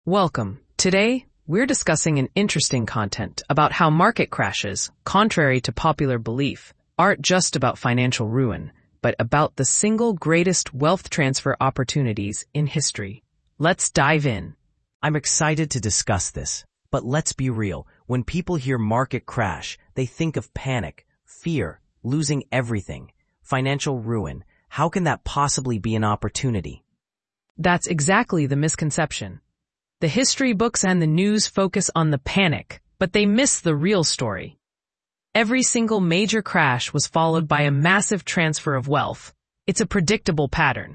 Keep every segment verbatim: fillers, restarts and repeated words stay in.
Welcome. Today, we're discussing an interesting content about how market crashes, contrary to popular belief, aren't just about financial ruin, but about the single greatest wealth transfer opportunities in history. Let's dive in. I'm excited to discuss this, but let's be real. When people hear market crash, they think of panic, fear, losing everything, financial ruin. How can that possibly be an opportunity? That's exactly the misconception. The history books and the news focus on the panic, but they miss the real story. Every single major crash was followed by a massive transfer of wealth. It's a predictable pattern.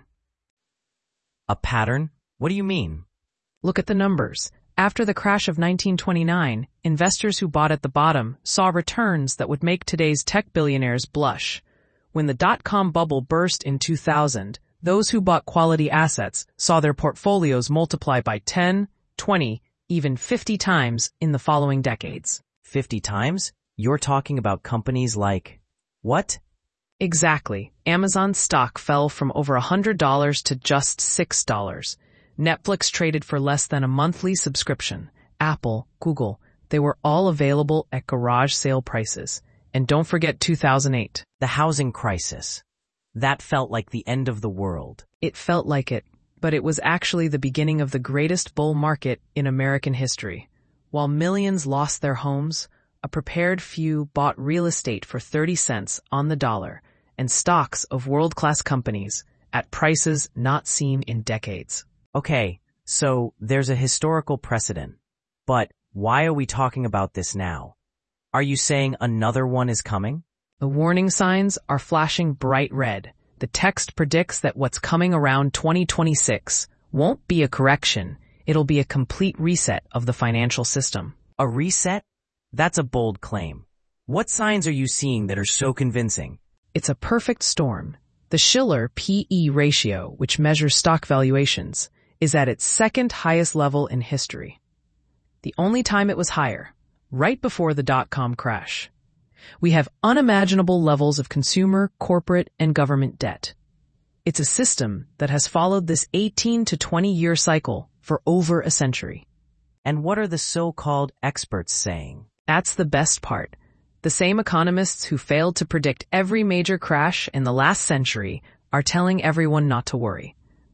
A pattern? What do you mean? Look at the numbers. After the crash of nineteen twenty-nine, investors who bought at the bottom saw returns that would make today's tech billionaires blush. When the dot-com bubble burst in two thousand, those who bought quality assets saw their portfolios multiply by ten, twenty, even fifty times in the following decades. fifty times? You're talking about companies like... what? Exactly. Amazon's stock fell from over one hundred dollars to just six dollars. Netflix traded for less than a monthly subscription. Apple, Google, they were all available at garage sale prices. And don't forget two thousand eight. The housing crisis. That felt like the end of the world. It felt like it, but it was actually the beginning of the greatest bull market in American history. While millions lost their homes, a prepared few bought real estate for thirty cents on the dollar and stocks of world-class companies at prices not seen in decades. Okay, so there's a historical precedent. But why are we talking about this now? Are you saying another one is coming? The warning signs are flashing bright red. The text predicts that what's coming around twenty twenty-six won't be a correction. It'll be a complete reset of the financial system. A reset? That's a bold claim. What signs are you seeing that are so convincing? It's a perfect storm. The Shiller P E ratio, which measures stock valuations, is at its second highest level in history. The only time it was higher, right before the dot-com crash. We have unimaginable levels of consumer, corporate, and government debt. It's a system that has followed this eighteen to twenty year cycle for over a century. And what are the so-called experts saying? That's the best part. The same economists who failed to predict every major crash in the last century are telling everyone not to worry.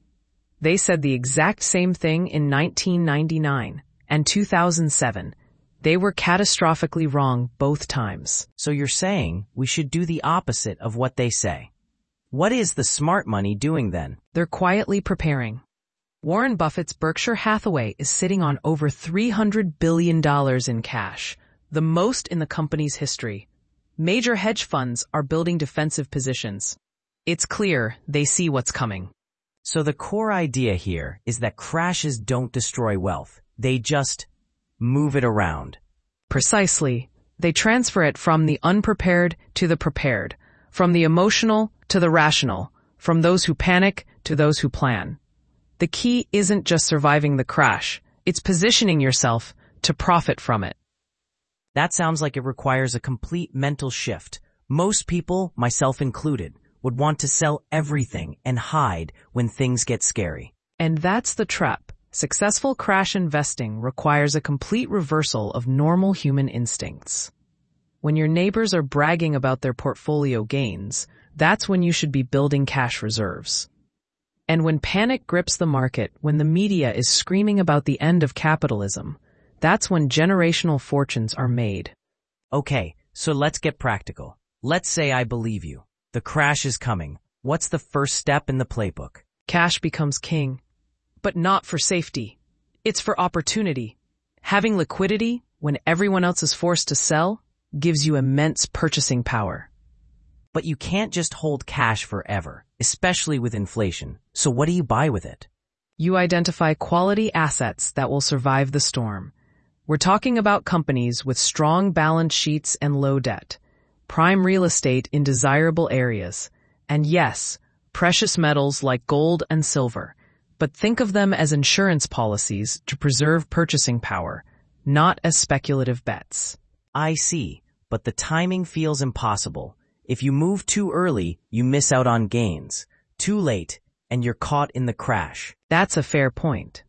They said the exact same thing in nineteen ninety-nine and two thousand seven. They were catastrophically wrong both times. So you're saying we should do the opposite of what they say. What is the smart money doing then? They're quietly preparing. Warren Buffett's Berkshire Hathaway is sitting on over three hundred billion dollars in cash, the most in the company's history. Major hedge funds are building defensive positions. It's clear they see what's coming. So the core idea here is that crashes don't destroy wealth. They just move it around. Precisely. They transfer it from the unprepared to the prepared, from the emotional to the rational, from those who panic to those who plan. The key isn't just surviving the crash, it's positioning yourself to profit from it. That sounds like it requires a complete mental shift. Most people, myself included, would want to sell everything and hide when things get scary. And that's the trap. Successful crash investing requires a complete reversal of normal human instincts. When your neighbors are bragging about their portfolio gains, that's when you should be building cash reserves. And when panic grips the market, when the media is screaming about the end of capitalism, that's when generational fortunes are made. Okay, so let's get practical. Let's say I believe you. The crash is coming. What's the first step in the playbook? Cash becomes king. But not for safety. It's for opportunity. Having liquidity when everyone else is forced to sell gives you immense purchasing power. But you can't just hold cash forever, especially with inflation. So what do you buy with it? You identify quality assets that will survive the storm. We're talking about companies with strong balance sheets and low debt, prime real estate in desirable areas, and yes, precious metals like gold and silver. But think of them as insurance policies to preserve purchasing power, not as speculative bets. I see, but the timing feels impossible. If you move too early, you miss out on gains. Too late, and you're caught in the crash. That's a fair point.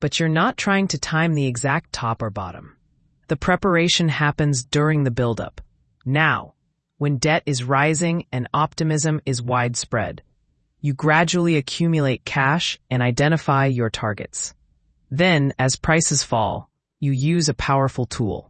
but you're not trying to time the exact top or bottom. The preparation happens during the buildup, now, when debt is rising and optimism is widespread. You gradually accumulate cash and identify your targets. Then, as prices fall, you use a powerful tool,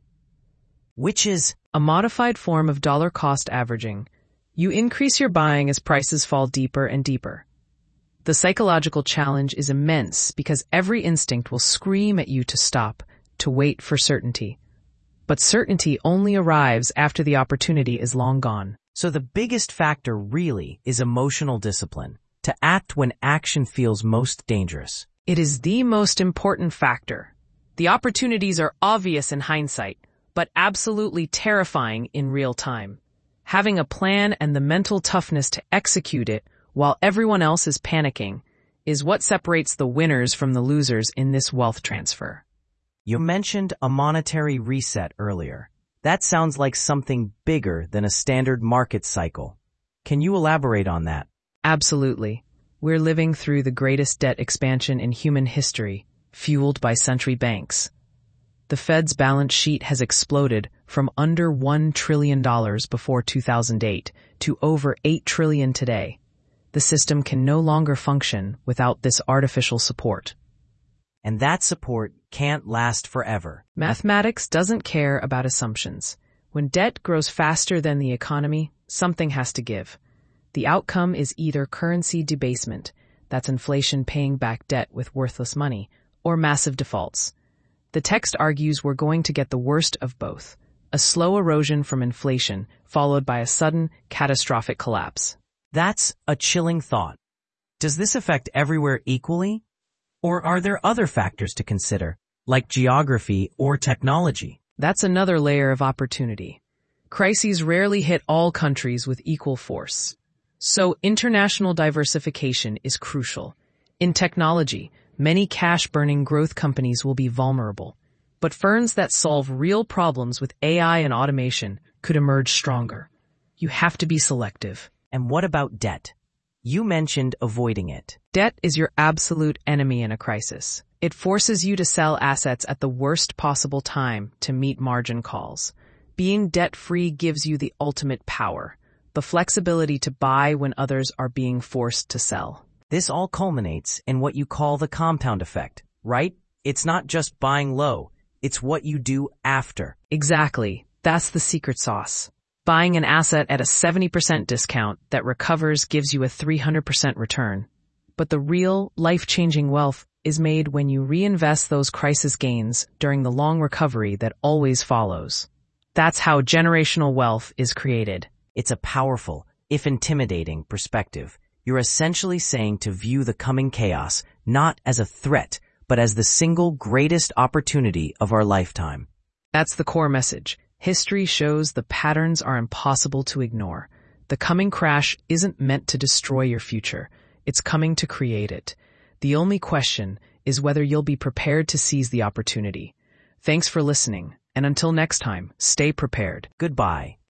which is a modified form of dollar cost averaging. You increase your buying as prices fall deeper and deeper. The psychological challenge is immense because every instinct will scream at you to stop, to wait for certainty. But certainty only arrives after the opportunity is long gone. So the biggest factor really is emotional discipline, to act when action feels most dangerous. It is the most important factor. The opportunities are obvious in hindsight, but absolutely terrifying in real time. Having a plan and the mental toughness to execute it while everyone else is panicking is what separates the winners from the losers in this wealth transfer. You mentioned a monetary reset earlier. That sounds like something bigger than a standard market cycle. Can you elaborate on that? Absolutely. We're living through the greatest debt expansion in human history, fueled by central banks. The Fed's balance sheet has exploded from under one trillion dollars before two thousand eight to over eight trillion dollars today. The system can no longer function without this artificial support. And that support can't last forever. Mathematics doesn't care about assumptions. When debt grows faster than the economy, something has to give. The outcome is either currency debasement, that's inflation paying back debt with worthless money, or massive defaults. The text argues we're going to get the worst of both, a slow erosion from inflation followed by a sudden, catastrophic collapse. That's a chilling thought. Does this affect everywhere equally? Or are there other factors to consider, like geography or technology? That's another layer of opportunity. Crises rarely hit all countries with equal force. So international diversification is crucial. In technology, many cash-burning growth companies will be vulnerable, but firms that solve real problems with A I and automation could emerge stronger. You have to be selective. And what about debt? You mentioned avoiding it. Debt is your absolute enemy in a crisis. It forces you to sell assets at the worst possible time to meet margin calls. Being debt-free gives you the ultimate power, the flexibility to buy when others are being forced to sell. This all culminates in what you call the compound effect, right? It's not just buying low, it's what you do after. Exactly. That's the secret sauce. Buying an asset at a seventy percent discount that recovers gives you a three hundred percent return. But the real, life-changing wealth is made when you reinvest those crisis gains during the long recovery that always follows. That's how generational wealth is created. It's a powerful, if intimidating, perspective. You're essentially saying to view the coming chaos not as a threat, but as the single greatest opportunity of our lifetime. That's the core message. History shows the patterns are impossible to ignore. The coming crash isn't meant to destroy your future. It's coming to create it. The only question is whether you'll be prepared to seize the opportunity. Thanks for listening, and until next time, stay prepared. Goodbye.